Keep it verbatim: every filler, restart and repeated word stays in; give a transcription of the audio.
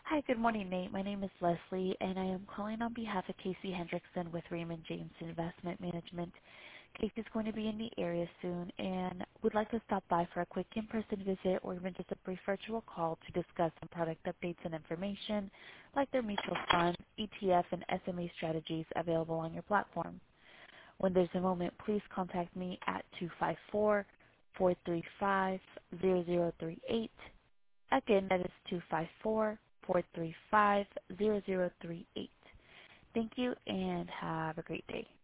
Hi, good morning, Nate. My name is Leslie, and I am calling on behalf of Casey Hendrickson with Raymond James Investment Management. Casey's going to be in the area soon and would like to stop by for a quick in-person visit or even just a brief virtual call to discuss some product updates and information like their mutual fund, E T F, and S M A strategies available on your platform. When there's a moment, please contact me at two five four, four three five, zero zero three eight. Again, that is two five four, four three five, zero zero three eight. Thank you and have a great day.